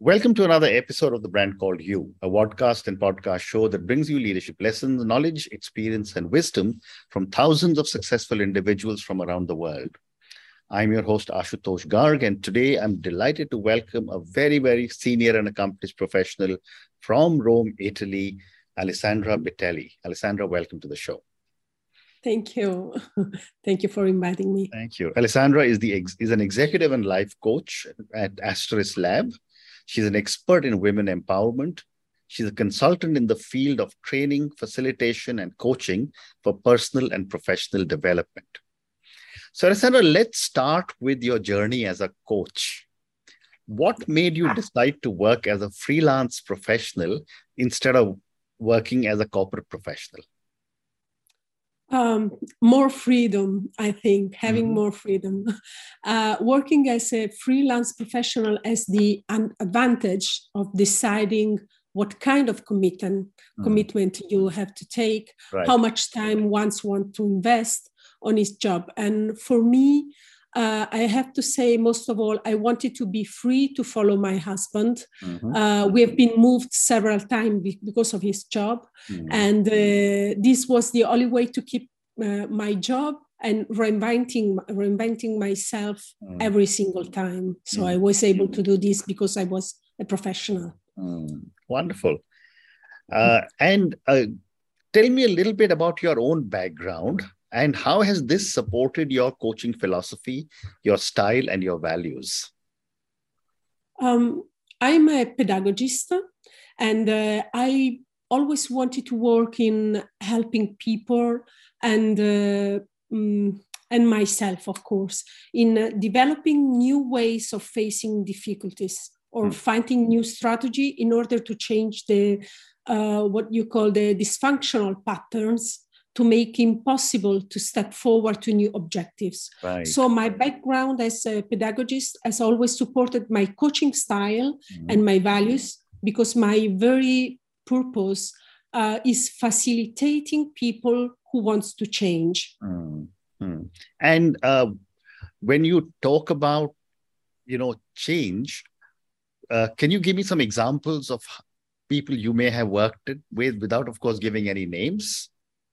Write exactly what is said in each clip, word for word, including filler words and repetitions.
Welcome to another episode of The Brand Called You, a podcast and podcast show that brings you leadership lessons, knowledge, experience, and wisdom from thousands of successful individuals from around the world. I'm your host, Ashutosh Garg, and today I'm delighted to welcome a very, very senior and accomplished professional from Rome, Italy, Alessandra Bitelli. Alessandra, welcome to the show. Thank you. Thank you for inviting me. Thank you. Alessandra is, the ex- is an executive and life coach at Asteris Lab. She's an expert in women empowerment. She's a consultant in the field of training, facilitation, and coaching for personal and professional development. So, Alessandra, let's start with your journey as a coach. What made you decide to work as a freelance professional instead of working as a corporate professional? Um, more freedom, I think, having mm-hmm. more freedom. Uh, working as a freelance professional has the un- advantage of deciding what kind of commitment, mm. commitment you have to take, right. how much time one wants to invest on his job. And for me, uh, I have to say, most of all, I wanted to be free to follow my husband. Mm-hmm. Uh, we have been moved several times because of his job. Mm-hmm. And uh, this was the only way to keep uh, my job and reinventing, reinventing myself mm. every single time. So mm. I was able to do this because I was a professional. Mm. Wonderful. Uh, and uh, tell me a little bit about your own background. And how has this supported your coaching philosophy, your style, and your values? Um, I'm a pedagogist, and uh, I always wanted to work in helping people and uh, um, and myself, of course, in uh, developing new ways of facing difficulties or hmm. finding new strategy in order to change the uh, what you call the dysfunctional patterns, to make it impossible to step forward to new objectives. Right. So my background as a pedagogist has always supported my coaching style mm-hmm. and my values, because my very purpose uh, is facilitating people who wants to change. Mm-hmm. And uh, when you talk about, you know, change, uh, can you give me some examples of people you may have worked with without, of course, giving any names?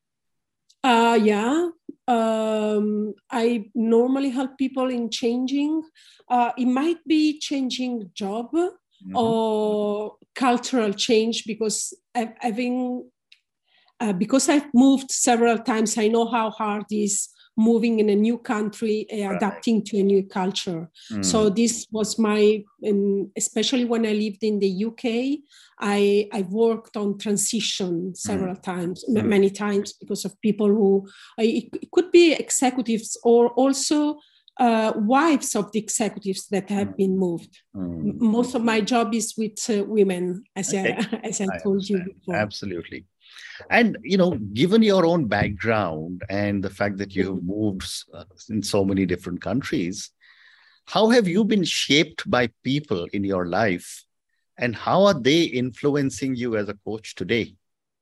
Uh, yeah, um, I normally help people in changing. Uh, it might be changing job mm-hmm. or cultural change, because having uh, because I've moved several times, I know how hard it is moving in a new country, uh, right. adapting to a new culture. Mm. So this was my, um, especially when I lived in the U K, I, I worked on transition several mm. times, mm. many times, because of people who, uh, it, it could be executives or also uh, wives of the executives that have mm. been moved. Mm. Most of my job is with uh, women, as, okay. I, as I, I told understand. you before. Absolutely. And, you know, given your own background and the fact that you have moved in so many different countries, how have you been shaped by people in your life, and how are they influencing you as a coach today?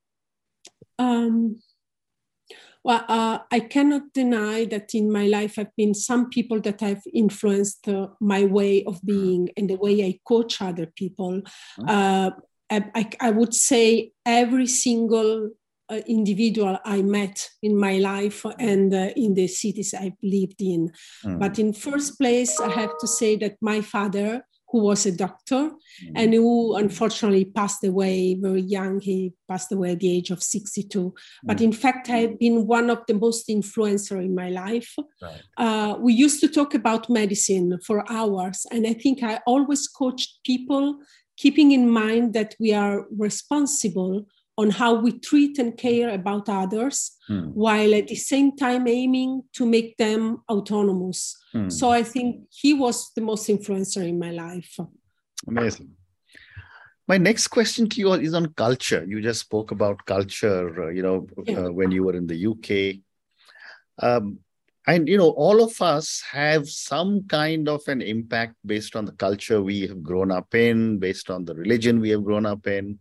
Um, well, uh, I cannot deny that in my life have been some people that have influenced uh, my way of being and the way I coach other people. Uh, I, I would say every single uh, individual I met in my life and uh, in the cities I've lived in. Mm. But in first place, I have to say that my father, who was a doctor mm. and who unfortunately passed away very young, he passed away at the age of sixty-two. Mm. But in fact, I have been one of the most influential in my life. Right. Uh, we used to talk about medicine for hours, and I think I always coached people keeping in mind that we are responsible on how we treat and care about others, mm. while at the same time aiming to make them autonomous. Mm. So I think he was the most influential in my life. Amazing. My next question to you is on culture. You just spoke about culture, uh, you know, yeah. uh, when you were in the U K. Um, And, you know, all of us have some kind of an impact based on the culture we have grown up in, based on the religion we have grown up in.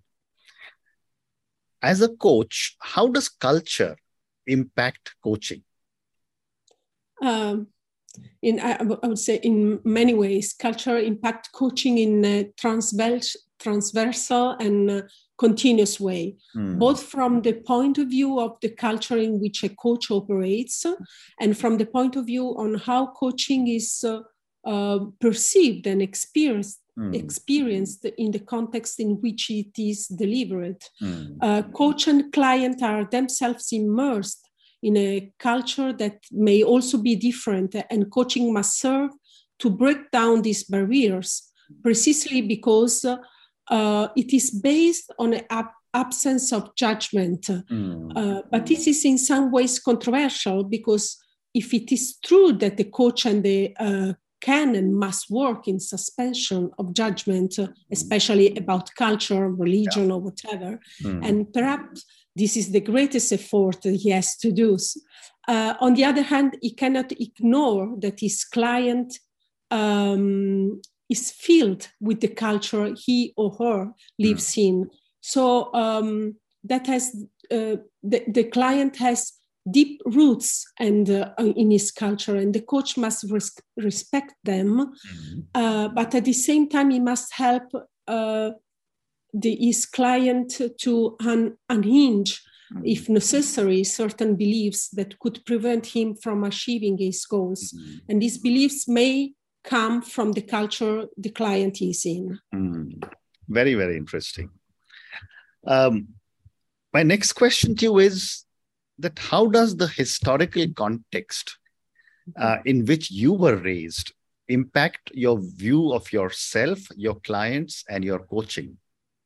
As a coach, how does culture impact coaching? Um, in I, I would say in many ways, cultural impact coaching in a transversal, transversal and uh, continuous way, mm. both from the point of view of the culture in which a coach operates, and from the point of view on how coaching is uh, uh, perceived and experienced. Mm. experienced in the context in which it is delivered. Mm. Uh, coach and client are themselves immersed in a culture that may also be different, and coaching must serve to break down these barriers, precisely because uh, uh, it is based on an ab- absence of judgment. Mm. Uh, but this is in some ways controversial, because if it is true that the coach and the uh, can and must work in suspension of judgment, uh, especially about culture, religion, yeah. or whatever. Mm. And perhaps this is the greatest effort he has to do. Uh, on the other hand, he cannot ignore that his client um, is filled with the culture he or her lives mm. in. So um, that has uh, the, the client has deep roots and uh, in his culture, and the coach must res- respect them. Mm-hmm. Uh, but at the same time, he must help uh, the, his client to un- unhinge, mm-hmm. if necessary, certain beliefs that could prevent him from achieving his goals. Mm-hmm. And these beliefs may come from the culture the client is in. Mm. Very, very interesting. Um, my next question to you is that how does the historical context uh, in which you were raised impact your view of yourself, your clients, and your coaching?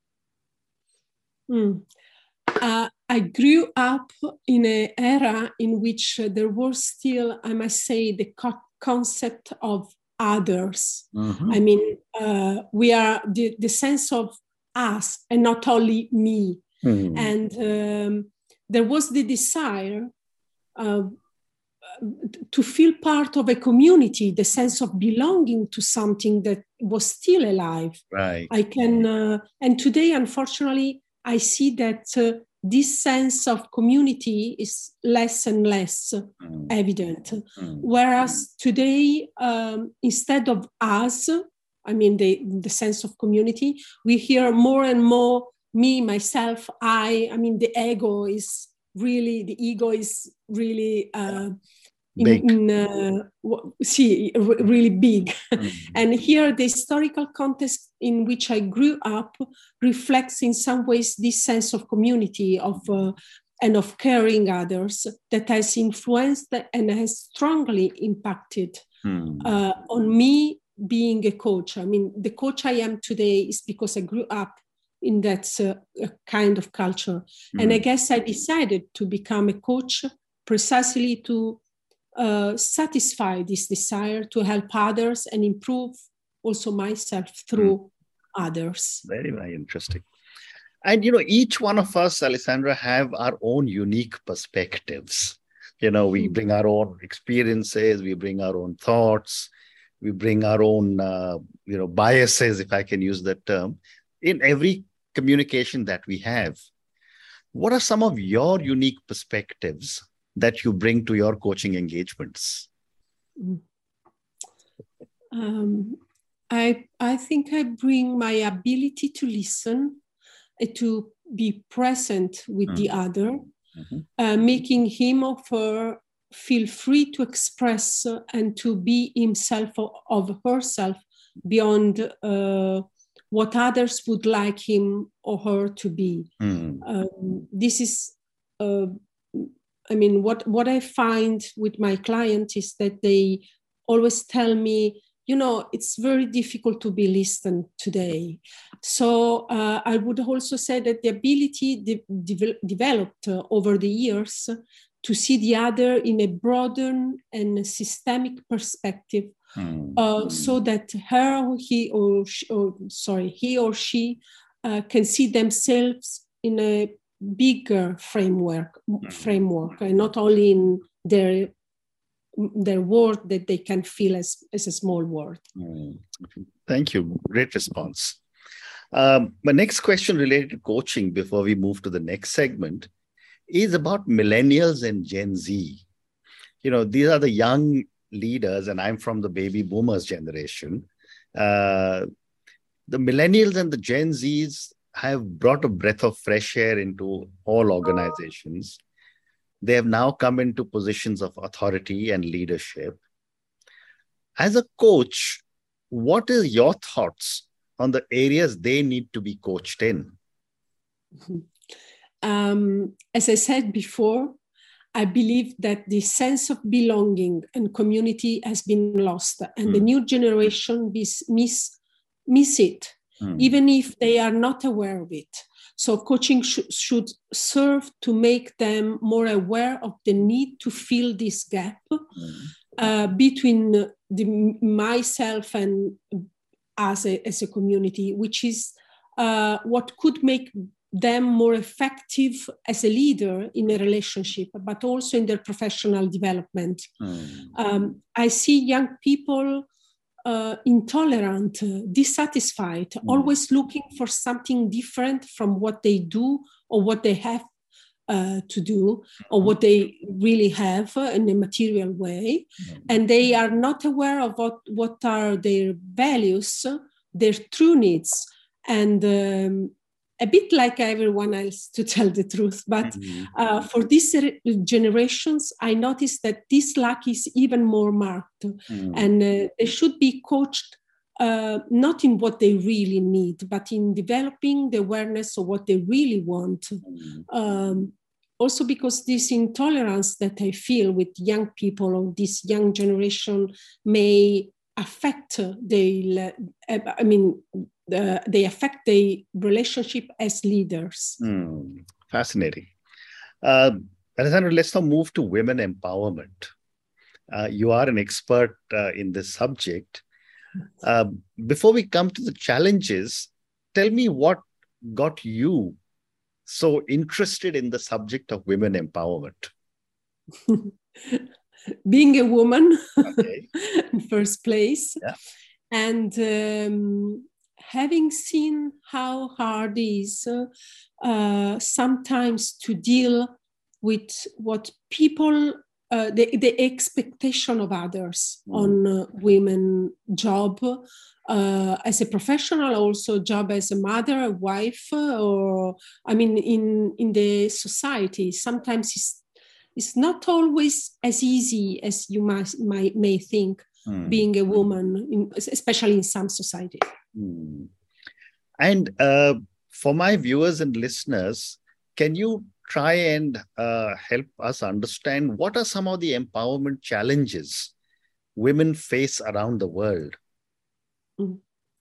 Mm. Uh, I grew up in an era in which uh, there was still, I must say, the co- concept of others. Mm-hmm. I mean, uh, we are the, the sense of us and not only me. Mm-hmm. And um, there was the desire uh, to feel part of a community, the sense of belonging to something that was still alive. Right. I can, uh, and today, unfortunately, I see that uh, this sense of community is less and less mm. evident. Mm. Whereas today, um, instead of us, I mean, the, the sense of community, we hear more and more me, myself, I, I mean, the ego is really, the ego is really uh, in, in uh, see, really big. Mm-hmm. And here the historical context in which I grew up reflects in some ways this sense of community of uh, and of caring others that has influenced and has strongly impacted mm-hmm. uh, on me being a coach. I mean, the coach I am today is because I grew up in that uh, kind of culture. Mm. And I guess I decided to become a coach precisely to uh, satisfy this desire to help others and improve also myself through mm. others. Very, very interesting. And, you know, each one of us, Alessandra, have our own unique perspectives. You know, we mm. bring our own experiences, we bring our own thoughts, we bring our own, uh, you know, biases, if I can use that term, in every communication that we have. What are some of your unique perspectives that you bring to your coaching engagements? Um, I, I think I bring my ability to listen, uh, to be present with mm. the other, mm-hmm. uh, making him or her feel free to express uh, and to be himself or of herself beyond uh, what others would like him or her to be. Mm. Um, this is, uh, I mean, what, what I find with my client is that they always tell me, you know, it's very difficult to be listened today. So uh, I would also say that the ability de- de- developed uh, over the years to see the other in a broader and systemic perspective, mm. uh, so that her, or he, or, she, or sorry, he or she uh, can see themselves in a bigger framework, mm. framework, and not only in their their world that they can feel as, as a small world. Mm. Thank you. Great response. Um, my next question related to coaching before we move to the next segment is about millennials and Gen Z. You know, these are the young leaders, and I'm from the baby boomers generation, uh, the millennials and the Gen Zs have brought a breath of fresh air into all organizations. They have now come into positions of authority and leadership. As a coach, what is your thoughts on the areas they need to be coached in? Um, as I said before, I believe that the sense of belonging and community has been lost, and mm. the new generation miss, miss, miss it, mm. even if they are not aware of it. So coaching sh- should serve to make them more aware of the need to fill this gap mm. uh, between the, myself and as a, as a community, which is uh, what could make them more effective as a leader in a relationship, but also in their professional development. Mm. Um, I see young people uh, intolerant, uh, dissatisfied, mm. always looking for something different from what they do or what they have uh, to do or what they really have uh, in a material way. Mm. And they are not aware of what, what are their values, their true needs, and um, a bit like everyone else, to tell the truth. But mm-hmm. uh, for these generations, I noticed that this lack is even more marked. Mm-hmm. And uh, they should be coached uh, not in what they really need, but in developing the awareness of what they really want. Mm-hmm. Um, also because this intolerance that I feel with young people or this young generation may affect their, I mean, Uh, they affect the relationship as leaders. Mm, fascinating. Uh, Alessandra, let's now move to women empowerment. Uh, you are an expert uh, in this subject. Uh, before we come to the challenges, tell me what got you so interested in the subject of women empowerment? Being a woman, okay. in first place. Yeah. And um, having seen how hard it is uh, uh, sometimes to deal with what people, uh, the, the expectation of others mm. on uh, women job uh, as a professional, also job as a mother, a wife, uh, or I mean, in, in the society, sometimes it's, it's not always as easy as you must, might, may think. Mm. Being a woman, in, especially in some societies. Mm. And uh, for my viewers and listeners, can you try and uh, help us understand what are some of the empowerment challenges women face around the world? Mm.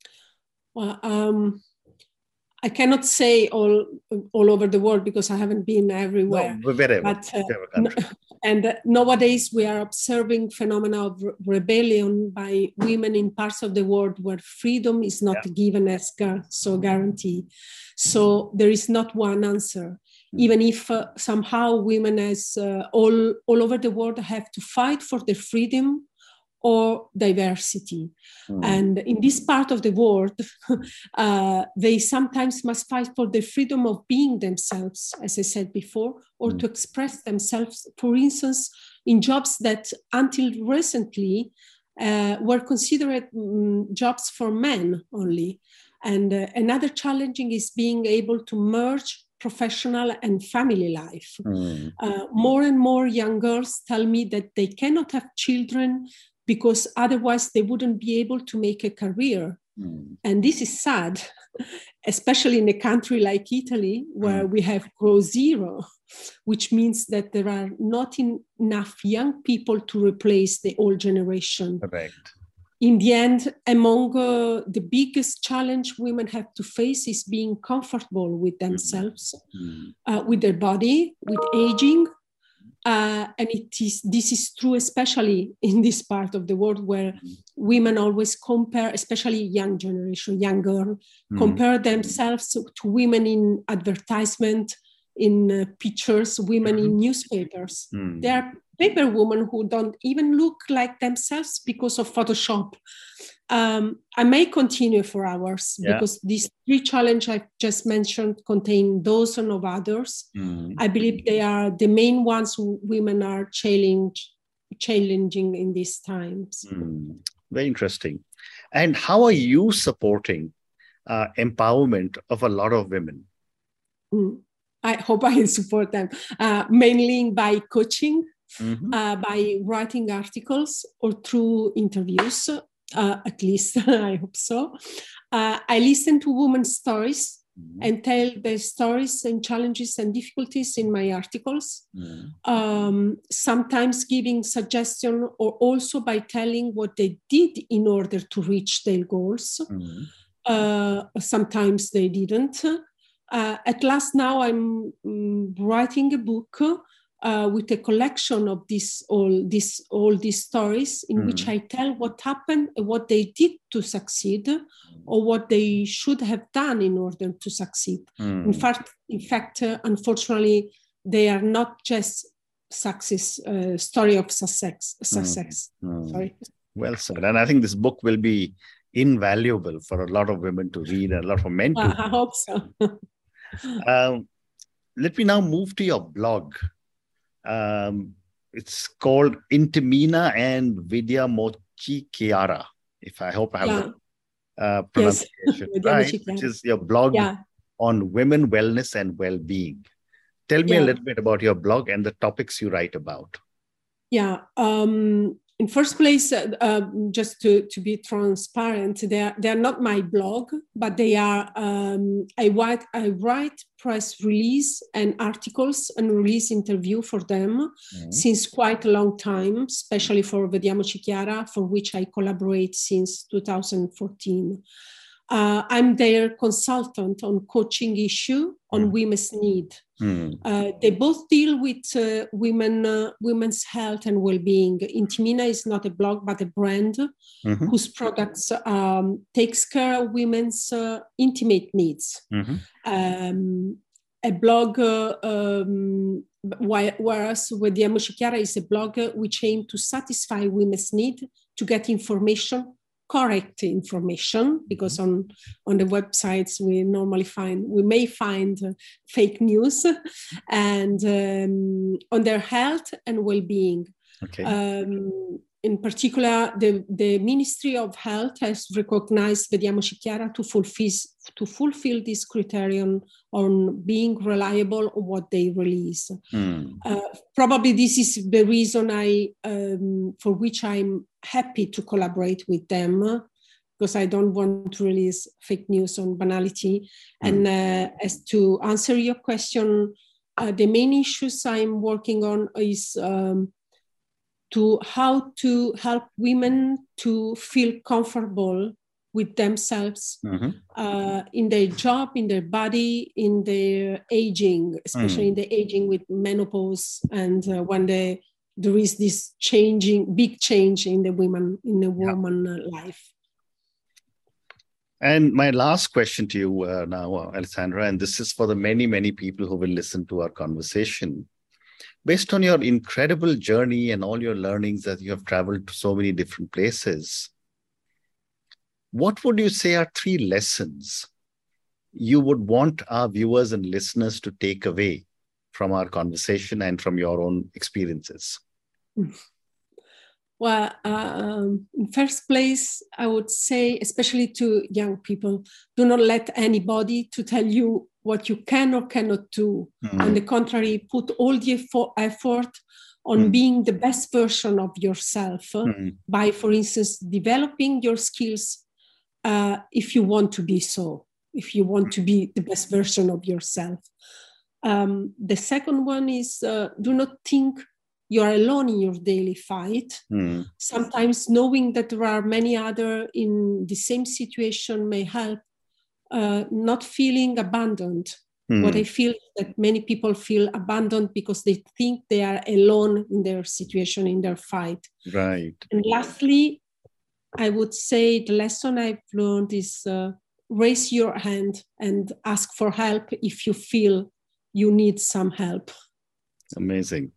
Well, um, I cannot say all all over the world because I haven't been everywhere. No, wherever. But, uh, no, and uh, nowadays we are observing phenomena of re- rebellion by women in parts of the world where freedom is not yeah. given as gar- so guaranteed. So there is not one answer. Mm. Even if uh, somehow women as uh, all, all over the world have to fight for their freedom or diversity. Mm. And in this part of the world, uh, they sometimes must fight for the freedom of being themselves, as I said before, or mm. to express themselves, for instance, in jobs that until recently uh, were considered um, jobs for men only. And uh, another challenging is being able to merge professional and family life. Mm. Uh, more and more young girls tell me that they cannot have children because otherwise they wouldn't be able to make a career. Mm. And this is sad, especially in a country like Italy, where mm. we have gross zero, which means that there are not in, enough young people to replace the old generation. Correct. In the end, among uh, the biggest challenge women have to face is being comfortable with themselves, mm. uh, with their body, with aging. Uh, and it is this is true, especially in this part of the world where mm. women always compare, especially young generation, young girl, mm. compare themselves to, to women in advertisement, in uh, pictures, women mm. in newspapers. Mm. There are paper women who don't even look like themselves because of Photoshop. Um, I may continue for hours yeah. because these three challenges I just mentioned contain dozens of others. Mm. I believe they are the main ones who women are challenged challenging in these times. Mm, very interesting. And how are you supporting uh, empowerment of a lot of women? Mm. I hope I support them, uh, mainly by coaching, mm-hmm. uh, by writing articles or through interviews, uh, at least I hope so. Uh, I listen to women's stories mm-hmm. and tell their stories and challenges and difficulties in my articles, mm-hmm. um, sometimes giving suggestion or also by telling what they did in order to reach their goals. Mm-hmm. Uh, sometimes they didn't. Uh, at last now I'm um, writing a book uh, with a collection of this, all, this, all these stories in mm. which I tell what happened, what they did to succeed, or what they should have done in order to succeed. Mm. In fact, in fact, uh, unfortunately, they are not just success, uh, story of success. success. Mm. Sorry. Well said. And I think this book will be invaluable for a lot of women to read, and a lot of men to well, I hope so. Um, let me now move to your blog. Um, it's called Intimina and Vidya Mochi Chiara, if I hope I have yeah. the uh, pronunciation yes. right, which is your blog yeah. on women, wellness, and well-being. Tell me yeah. a little bit about your blog and the topics you write about. Yeah. Um, in first place, uh, uh, just to, to be transparent, they're, they're not my blog, but they are, um, I, write, I write press release and articles and release interview for them mm-hmm. since quite a long time, especially for Vediamoci Chiara, for which I collaborate since two thousand fourteen. Uh, I'm their consultant on coaching issue on mm. women's need. Mm. Uh, they both deal with uh, women, uh, women's health and well-being. Intimina is not a blog, but a brand mm-hmm. whose products um, takes care of women's uh, intimate needs. Mm-hmm. Um, a blog, uh, um, whereas Vediamoci Chiara is a blog which aims to satisfy women's need to get information, correct information, because on, on the websites we normally find, we may find uh, fake news, and um, on their health and well-being. Okay. Um, in particular, the, the Ministry of Health has recognized Vediamoci Chiara to fulfill, to fulfill this criterion on being reliable on what they release. Mm. Uh, probably this is the reason I, um, for which I'm happy to collaborate with them, because I don't want to release fake news on banality. Mm. And uh, as to answer your question, uh, the main issues I'm working on is um, to how to help women to feel comfortable with themselves mm-hmm. uh, in their job, in their body, in their aging, especially mm. in the aging with menopause, and uh, when they, there is this changing, big change in the woman, in the woman yeah. life. And my last question to you uh, now, uh, Alessandra, and this is for the many, many people who will listen to our conversation. Based on your incredible journey and all your learnings that you have traveled to so many different places, what would you say are three lessons you would want our viewers and listeners to take away from our conversation and from your own experiences? Well, um, in first place, I would say, especially to young people, do not let anybody to tell you what you can or cannot do. Mm. On the contrary, put all the effort on mm. being the best version of yourself mm. by, for instance, developing your skills uh, if you want to be so, if you want to be the best version of yourself. Um, the second one is uh, do not think you're alone in your daily fight. Mm. Sometimes knowing that there are many others in the same situation may help uh, not feeling abandoned. Mm. What I feel is that many people feel abandoned because they think they are alone in their situation, in their fight. Right. And lastly, I would say the lesson I've learned is uh, raise your hand and ask for help if you feel you need some help. Amazing.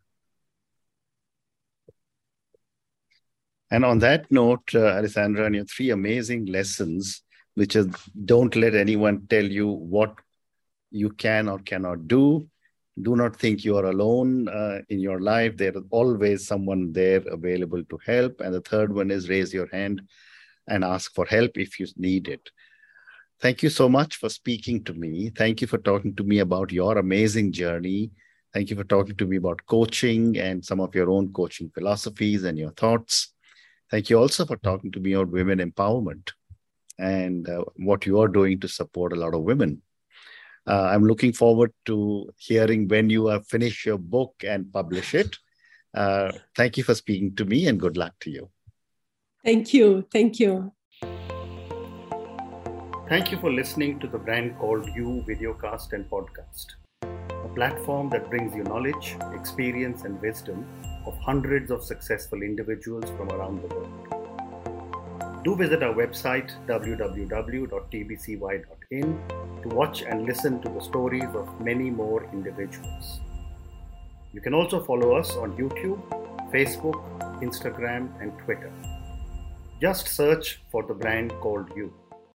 And on that note, uh, Alessandra, and your three amazing lessons, which is don't let anyone tell you what you can or cannot do. Do not think you are alone uh, in your life. There is always someone there available to help. And the third one is raise your hand and ask for help if you need it. Thank you so much for speaking to me. Thank you for talking to me about your amazing journey. Thank you for talking to me about coaching and some of your own coaching philosophies and your thoughts. Thank you also for talking to me about women empowerment and uh, what you are doing to support a lot of women. Uh, I'm looking forward to hearing when you have finished your book and publish it. Uh, thank you for speaking to me, and good luck to you. Thank you. Thank you. Thank you for listening to the Brand Called You videocast and podcast, a platform that brings you knowledge, experience, and wisdom of hundreds of successful individuals from around the world. Do visit our website w w w dot t b c y dot in to watch and listen to the stories of many more individuals. You can also follow us on YouTube, Facebook, Instagram, and Twitter. Just search for the Brand Called You.